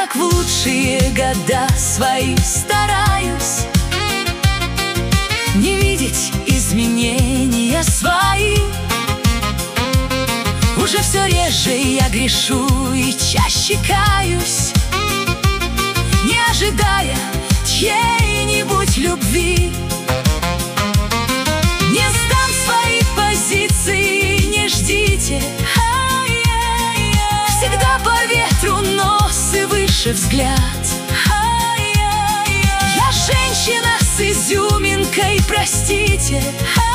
как в лучшие года свои стараюсь не видеть изменения свои. Уже все реже я грешу и чаще каюсь, не ожидая чьей-нибудь любви. Не сдам свои позиции, не ждите. Всегда по ветру нос и выше взгляд. Я женщина с изюминкой, простите.